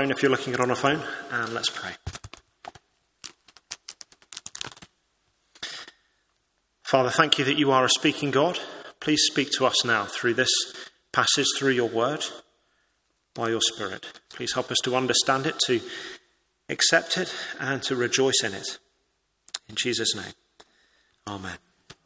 phone if you're looking at it on a phone, and let's pray. Father, thank you that you are a speaking God. Please speak to us now through this passage, through your word, by your Spirit. Please help us to understand it, to accept it, and to rejoice in it. In Jesus' name, amen.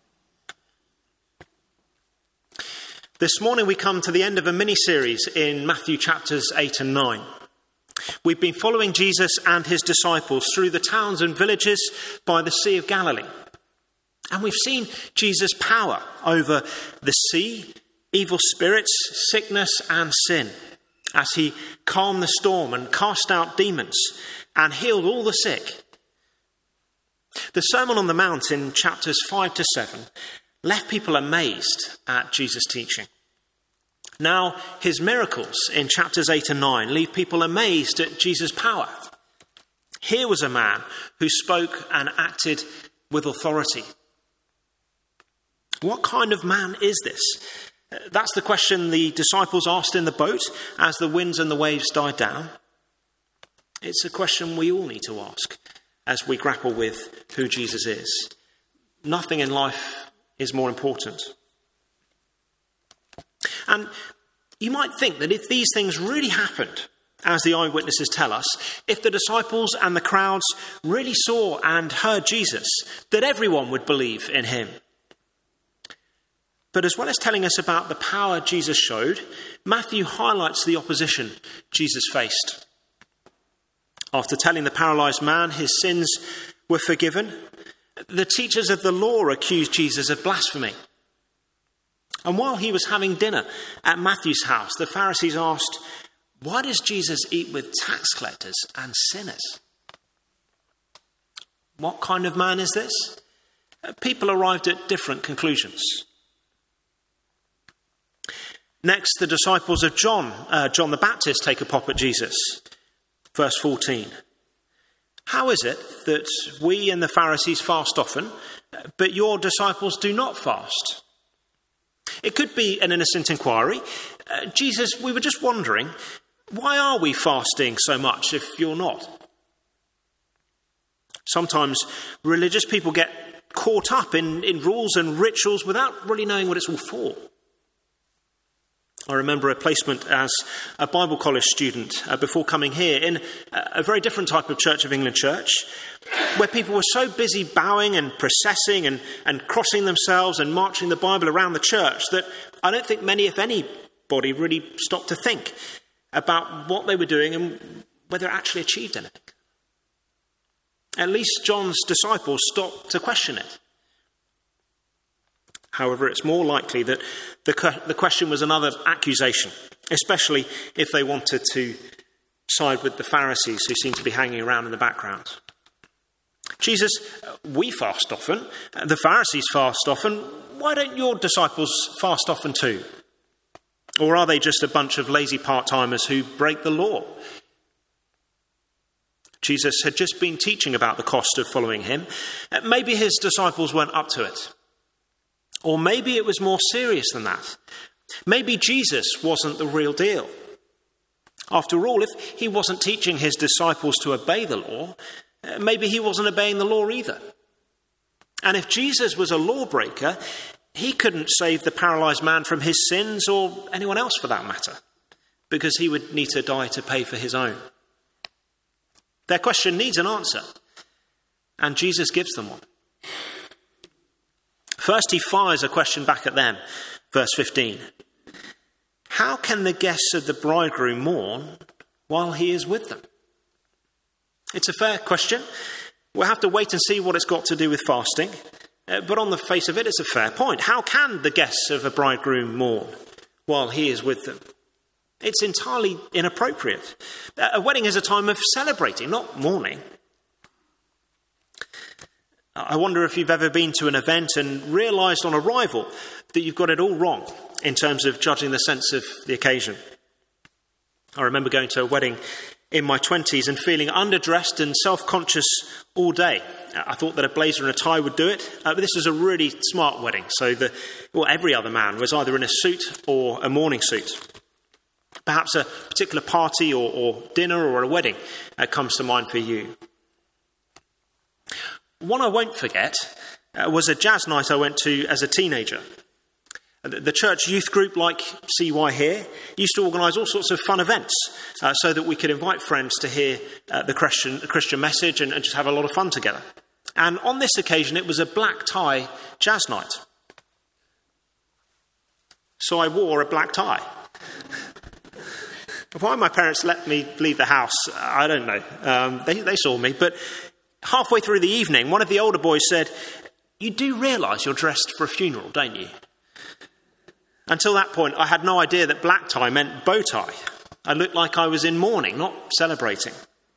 This morning we come to the end of a mini-series in Matthew chapters 8 and 9. We've been following Jesus and his disciples through the towns and villages by the Sea of Galilee. And we've seen Jesus' power over the sea, evil spirits, sickness and sin, as he calmed the storm and cast out demons and healed all the sick. The Sermon on the Mount in chapters 5 to 7 left people amazed at Jesus' teaching. Now, his miracles in chapters 8 and 9 leave people amazed at Jesus' power. Here was a man who spoke and acted with authority. What kind of man is this? That's the question the disciples asked in the boat as the winds and the waves died down. It's a question we all need to ask as we grapple with who Jesus is. Nothing in life is more important. And you might think that if these things really happened, as the eyewitnesses tell us, if the disciples and the crowds really saw and heard Jesus, that everyone would believe in him. But as well as telling us about the power Jesus showed, Matthew highlights the opposition Jesus faced. After telling the paralyzed man his sins were forgiven, the teachers of the law accused Jesus of blasphemy. And while he was having dinner at Matthew's house, the Pharisees asked, "Why does Jesus eat with tax collectors and sinners?" What kind of man is this? People arrived at different conclusions. Next, the disciples of John the Baptist, take a pop at Jesus. Verse 14. How is it that we and the Pharisees fast often, but your disciples do not fast? It could be an innocent inquiry. Jesus, we were just wondering, why are we fasting so much if you're not? Sometimes religious people get caught up in rules and rituals without really knowing what it's all for. I remember a placement as a Bible college student before coming here in a very different type of Church of England church, where people were so busy bowing and processing and crossing themselves and marching the Bible around the church that I don't think many, if anybody, really stopped to think about what they were doing and whether it actually achieved anything. At least John's disciples stopped to question it. However, it's more likely that the question was another accusation, especially if they wanted to side with the Pharisees who seemed to be hanging around in the background. Jesus, we fast often. The Pharisees fast often. Why don't your disciples fast often too? Or are they just a bunch of lazy part-timers who break the law? Jesus had just been teaching about the cost of following him. Maybe his disciples weren't up to it. Or maybe it was more serious than that. Maybe Jesus wasn't the real deal. After all, if he wasn't teaching his disciples to obey the law, maybe he wasn't obeying the law either. And if Jesus was a lawbreaker, he couldn't save the paralyzed man from his sins or anyone else for that matter, because he would need to die to pay for his own. Their question needs an answer, and Jesus gives them one. First, he fires a question back at them. Verse 15. How can the guests of the bridegroom mourn while he is with them? It's a fair question. We'll have to wait and see what it's got to do with fasting. But on the face of it, it's a fair point. How can the guests of a bridegroom mourn while he is with them? It's entirely inappropriate. A wedding is a time of celebrating, not mourning. I wonder if you've ever been to an event and realised on arrival that you've got it all wrong in terms of judging the sense of the occasion. I remember going to a wedding in my 20s and feeling underdressed and self-conscious all day. I thought that a blazer and a tie would do it, but this was a really smart wedding, so every other man was either in a suit or a morning suit. Perhaps a particular party or dinner or a wedding comes to mind for you. One I won't forget was a jazz night I went to as a teenager. The church youth group, like CY here, used to organise all sorts of fun events so that we could invite friends to hear the Christian message and just have a lot of fun together. And on this occasion, it was a black tie jazz night. So I wore a black tie. Why my parents let me leave the house, I don't know. They saw me, but halfway through the evening, one of the older boys said, "You do realise you're dressed for a funeral, don't you?" Until that point, I had no idea that black tie meant bow tie. I looked like I was in mourning, not celebrating.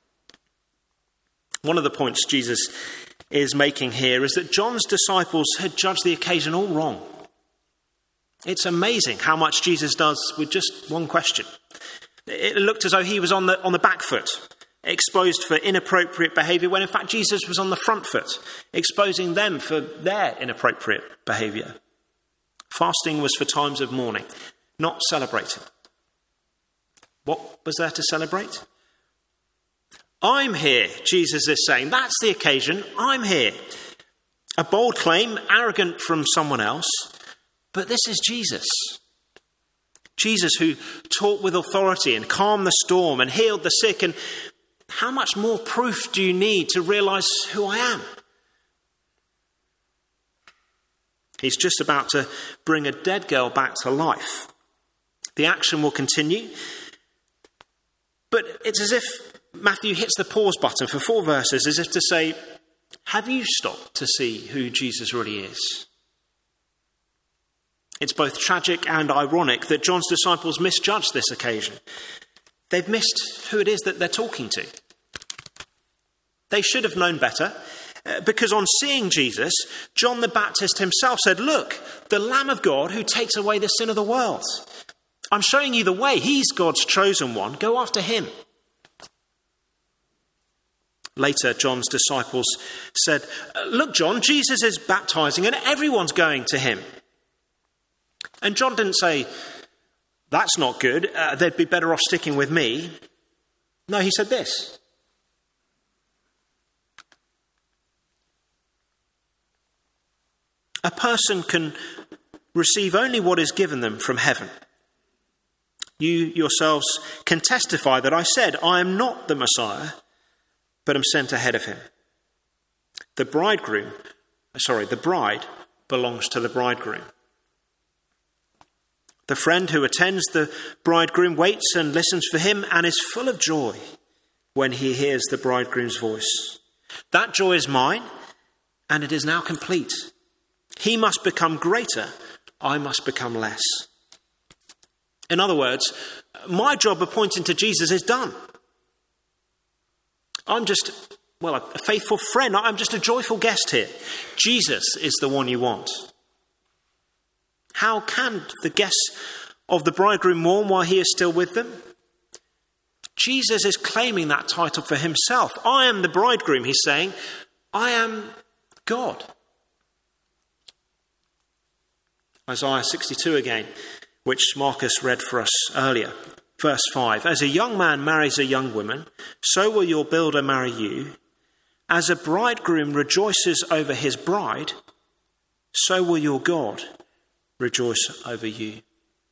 One of the points Jesus is making here is that John's disciples had judged the occasion all wrong. It's amazing how much Jesus does with just one question. It looked as though he was on the back foot, exposed for inappropriate behaviour, when in fact Jesus was on the front foot, exposing them for their inappropriate behaviour. Fasting was for times of mourning, not celebrating. What was there to celebrate? I'm here, Jesus is saying. That's the occasion. I'm here. A bold claim, arrogant from someone else, but this is Jesus. Jesus who taught with authority and calmed the storm and healed the sick. And how much more proof do you need to realise who I am? He's just about to bring a dead girl back to life. The action will continue. But it's as if Matthew hits the pause button for 4 verses, as if to say, have you stopped to see who Jesus really is? It's both tragic and ironic that John's disciples misjudged this occasion. They've missed who it is that they're talking to. They should have known better, because on seeing Jesus, John the Baptist himself said, "Look, the Lamb of God who takes away the sin of the world. I'm showing you the way. He's God's chosen one. Go after him." Later, John's disciples said, "Look, John, Jesus is baptizing and everyone's going to him." And John didn't say, "That's not good. They'd be better off sticking with me." No, he said this. A person can receive only what is given them from heaven. You yourselves can testify that I said, I am not the Messiah, but am sent ahead of him. The bride belongs to the bridegroom. The friend who attends the bridegroom waits and listens for him and is full of joy when he hears the bridegroom's voice. That joy is mine, and it is now complete. He must become greater, I must become less. In other words, my job of pointing to Jesus is done. I'm just, a faithful friend. I'm just a joyful guest here. Jesus is the one you want. How can the guests of the bridegroom mourn while he is still with them? Jesus is claiming that title for himself. I am the bridegroom, he's saying. I am God. Isaiah 62 again, which Marcus read for us earlier. Verse 5, as a young man marries a young woman, so will your builder marry you. As a bridegroom rejoices over his bride, so will your God rejoice over you.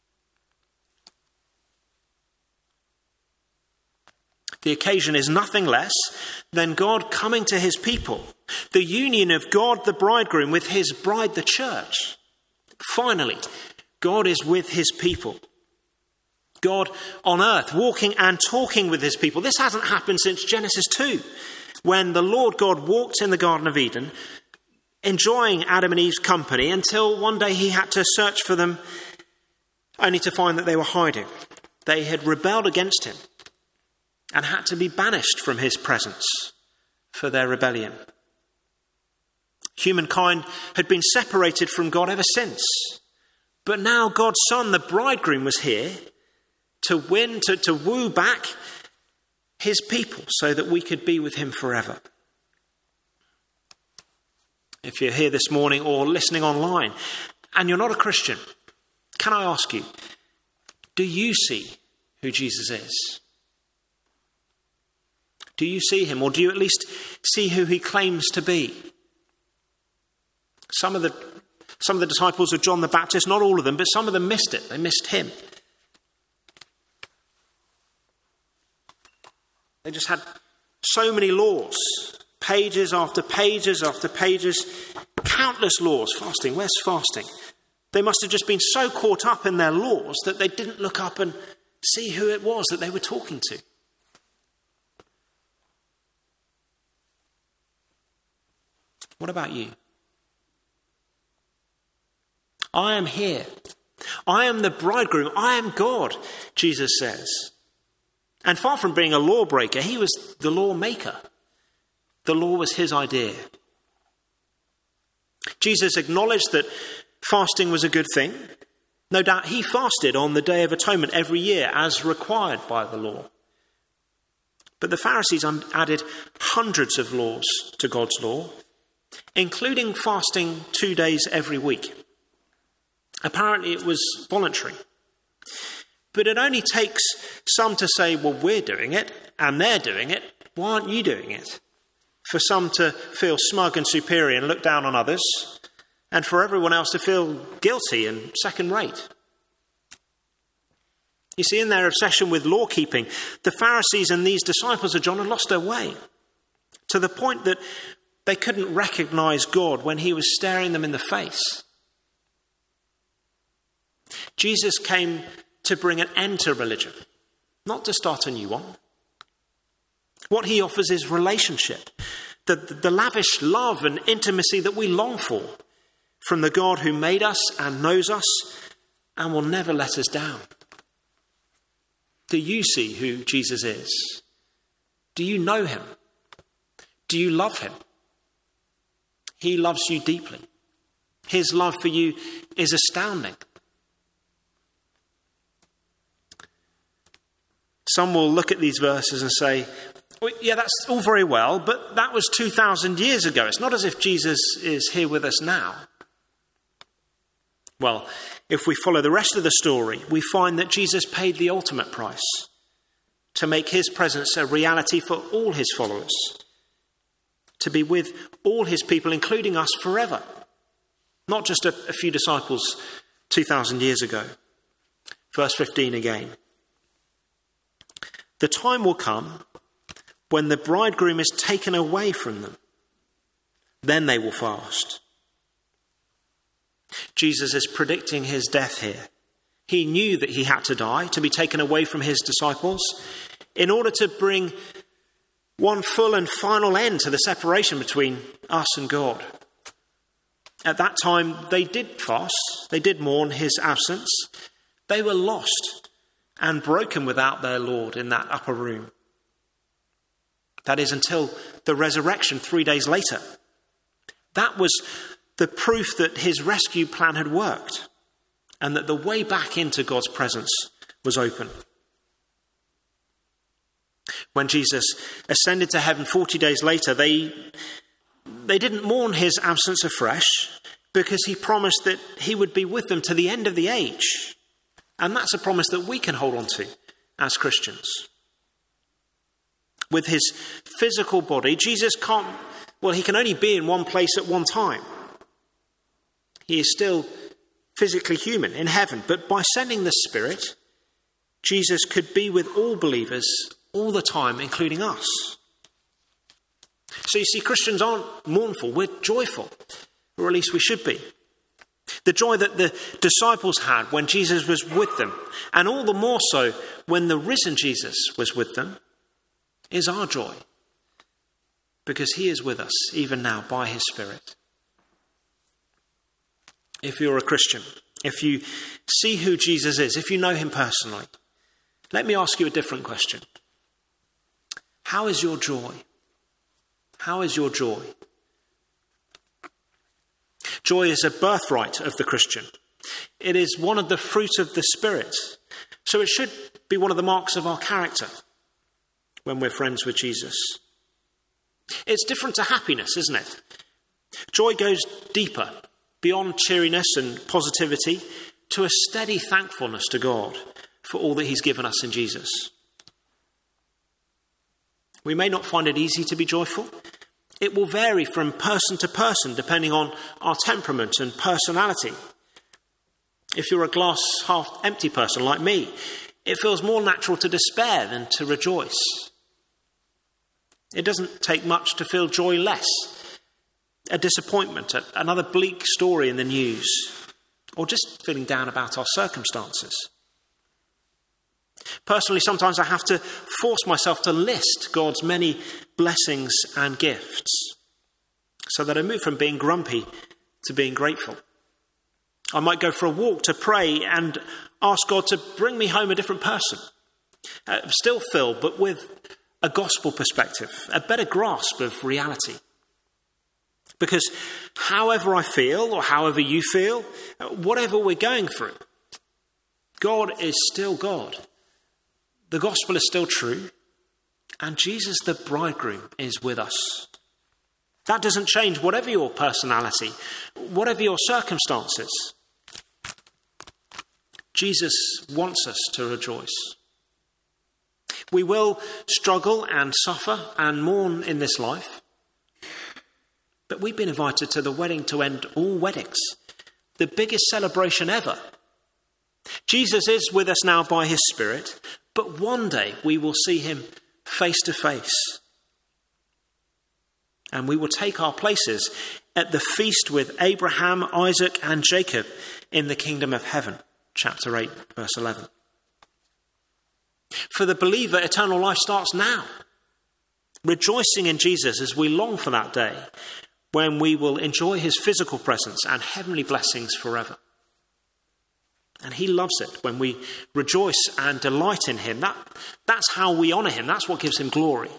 The occasion is nothing less than God coming to his people. The union of God, the bridegroom, with his bride, the church. Finally, God is with his people. God on earth, walking and talking with his people. This hasn't happened since Genesis 2, when the Lord God walked in the Garden of Eden, enjoying Adam and Eve's company, until one day he had to search for them, only to find that they were hiding. They had rebelled against him and had to be banished from his presence for their rebellion. Humankind had been separated from God ever since. But now God's Son, the bridegroom, was here to win, to woo back his people so that we could be with him forever. If you're here this morning or listening online and you're not a Christian, can I ask you, do you see who Jesus is? Do you see him, or do you at least see who he claims to be? Some of the disciples of John the Baptist, not all of them, but some of them missed it. They missed him. They just had so many laws, pages after pages after pages, countless laws. Fasting, where's fasting? They must have just been so caught up in their laws that they didn't look up and see who it was that they were talking to. What about you? I am here. I am the bridegroom. I am God, Jesus says. And far from being a lawbreaker, he was the lawmaker. The law was his idea. Jesus acknowledged that fasting was a good thing. No doubt he fasted on the Day of Atonement every year as required by the law. But the Pharisees added hundreds of laws to God's law, including fasting 2 days every week. Apparently it was voluntary. But it only takes some to say, well, we're doing it and they're doing it. Why aren't you doing it? For some to feel smug and superior and look down on others, and for everyone else to feel guilty and second rate. You see, in their obsession with law keeping, the Pharisees and these disciples of John had lost their way, to the point that they couldn't recognize God when he was staring them in the face. Jesus came to bring an end to religion, not to start a new one. What he offers is relationship, the lavish love and intimacy that we long for from the God who made us and knows us and will never let us down. Do you see who Jesus is? Do you know him? Do you love him? He loves you deeply. His love for you is astounding. Some will look at these verses and say, well, yeah, that's all very well, but that was 2,000 years ago. It's not as if Jesus is here with us now. Well, if we follow the rest of the story, we find that Jesus paid the ultimate price to make his presence a reality for all his followers, to be with all his people, including us, forever. Not just a few disciples 2,000 years ago. Verse 15 again. The time will come when the bridegroom is taken away from them. Then they will fast. Jesus is predicting his death here. He knew that he had to die, to be taken away from his disciples, in order to bring one full and final end to the separation between us and God. At that time, they did fast. They did mourn his absence. They were lost and broken without their Lord in that upper room. That is until the resurrection 3 days later. That was the proof that his rescue plan had worked and that the way back into God's presence was open. When Jesus ascended to heaven 40 days later, they didn't mourn his absence afresh because he promised that he would be with them to the end of the age. And that's a promise that we can hold on to as Christians. With his physical body, Jesus he can only be in one place at one time. He is still physically human in heaven, but by sending the Spirit, Jesus could be with all believers all the time, including us. So you see, Christians aren't mournful, we're joyful, or at least we should be. The joy that the disciples had when Jesus was with them, and all the more so when the risen Jesus was with them, is our joy, because he is with us even now by his Spirit. If you're a Christian, if you see who Jesus is, if you know him personally, let me ask you a different question. How is your joy? How is your joy? Joy is a birthright of the Christian. It is one of the fruit of the Spirit. So it should be one of the marks of our character when we're friends with Jesus. It's different to happiness, isn't it? Joy goes deeper, beyond cheeriness and positivity, to a steady thankfulness to God for all that he's given us in Jesus. We may not find it easy to be joyful. It will vary from person to person depending on our temperament and personality. If you're a glass half empty person like me, it feels more natural to despair than to rejoice. It doesn't take much to feel joyless, a disappointment, another bleak story in the news, or just feeling down about our circumstances. Personally, sometimes I have to force myself to list God's many blessings and gifts so that I move from being grumpy to being grateful. I might go for a walk to pray and ask God to bring me home a different person, still filled, but with a gospel perspective, a better grasp of reality. Because however I feel, or however you feel, whatever we're going through, God is still God. The gospel is still true, and Jesus the bridegroom is with us. That doesn't change whatever your personality, whatever your circumstances. Jesus wants us to rejoice. We will struggle and suffer and mourn in this life, but we've been invited to the wedding to end all weddings, the biggest celebration ever. Jesus is with us now by his Spirit, but one day we will see him face to face. And we will take our places at the feast with Abraham, Isaac, and Jacob in the kingdom of heaven. Chapter 8, verse 11. For the believer, eternal life starts now, rejoicing in Jesus as we long for that day when we will enjoy his physical presence and heavenly blessings forever. And he loves it when we rejoice and delight in him. That's how we honour him. That's what gives him glory.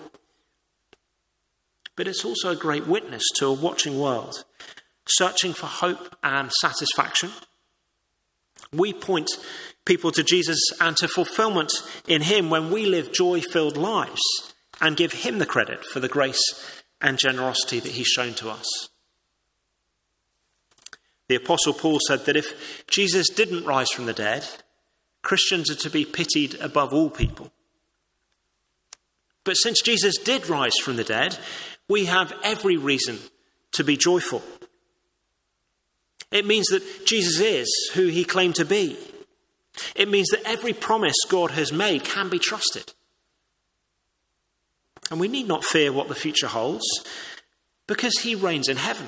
But it's also a great witness to a watching world, searching for hope and satisfaction. We point people to Jesus and to fulfillment in him when we live joy-filled lives and give him the credit for the grace and generosity that he's shown to us. The Apostle Paul said that if Jesus didn't rise from the dead, Christians are to be pitied above all people. But since Jesus did rise from the dead, we have every reason to be joyful. It means that Jesus is who he claimed to be. It means that every promise God has made can be trusted. And we need not fear what the future holds, because he reigns in heaven.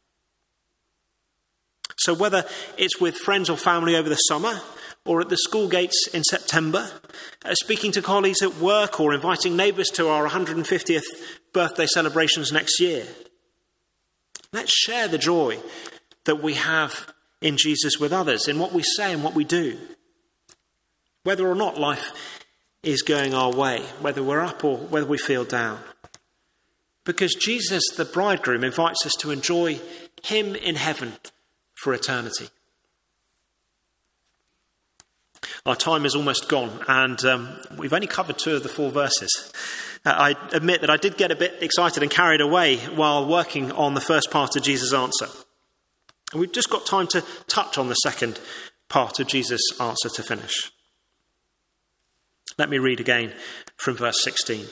So whether it's with friends or family over the summer, or at the school gates in September, speaking to colleagues at work, or inviting neighbours to our 150th birthday celebrations next year, let's share the joy that we have in Jesus with others, in what we say and what we do. Whether or not life is going our way, whether we're up or whether we feel down. Because Jesus, the bridegroom, invites us to enjoy him in heaven for eternity. Our time is almost gone, and we've only covered 2 of the 4 verses. I admit that I did get a bit excited and carried away while working on the first part of Jesus' answer. And we've just got time to touch on the second part of Jesus' answer to finish. Let me read again from verse 16.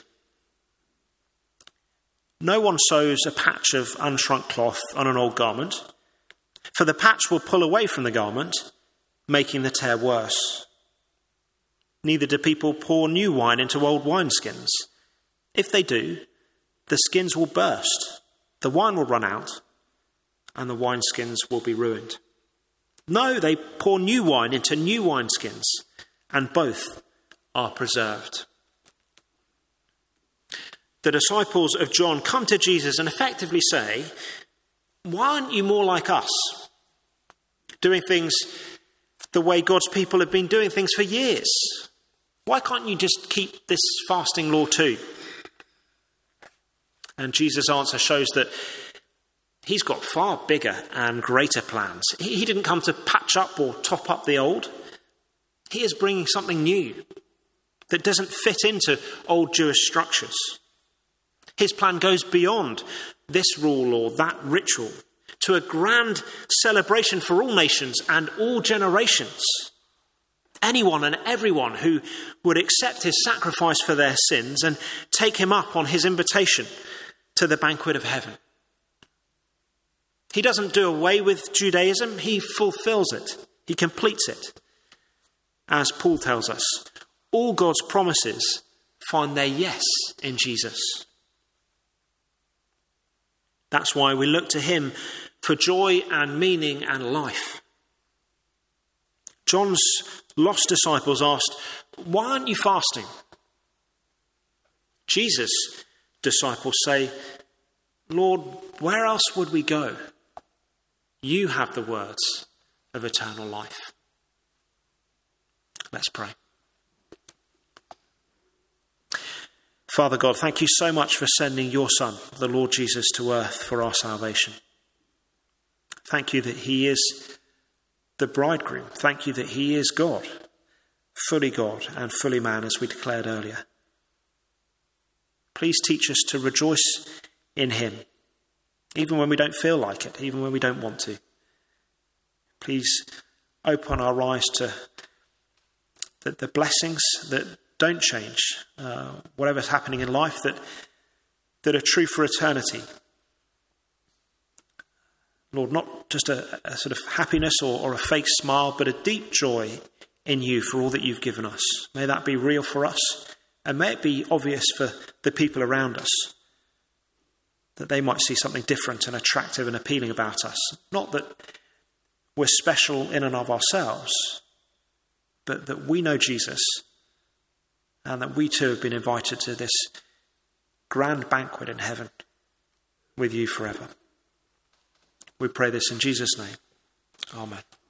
No one sews a patch of unshrunk cloth on an old garment, for the patch will pull away from the garment, making the tear worse. Neither do people pour new wine into old wineskins. If they do, the skins will burst, the wine will run out, and the wineskins will be ruined. No, they pour new wine into new wineskins, and both are preserved. The disciples of John come to Jesus and effectively say, why aren't you more like us? Doing things the way God's people have been doing things for years. Why can't you just keep this fasting law too? And Jesus' answer shows that he's got far bigger and greater plans. He didn't come to patch up or top up the old. He is bringing something new that doesn't fit into old Jewish structures. His plan goes beyond this rule or that ritual to a grand celebration for all nations and all generations. anyone and everyone who would accept his sacrifice for their sins and take him up on his invitation to the banquet of heaven. He doesn't do away with Judaism, he fulfills it. He completes it. As Paul tells us, all God's promises find their yes in Jesus. That's why we look to him for joy and meaning and life. John's lost disciples asked, "Why aren't you fasting?" Jesus' disciples say, "Lord, where else would we go? You have the words of eternal life." Let's pray. Father God, thank you so much for sending your Son, the Lord Jesus, to earth for our salvation. Thank you that he is the bridegroom. Thank you that he is God and fully man, as we declared earlier. Please teach us to rejoice in him, even when we don't feel like it, even when we don't want to. Please open our eyes to the blessings that don't change, whatever's happening in life, that are true for eternity. Lord, not just a sort of happiness or a fake smile, but a deep joy in you for all that you've given us. May that be real for us, and may it be obvious for the people around us, that they might see something different and attractive and appealing about us. Not that we're special in and of ourselves, but that we know Jesus, and that we too have been invited to this grand banquet in heaven with you forever. We pray this in Jesus' name. Amen.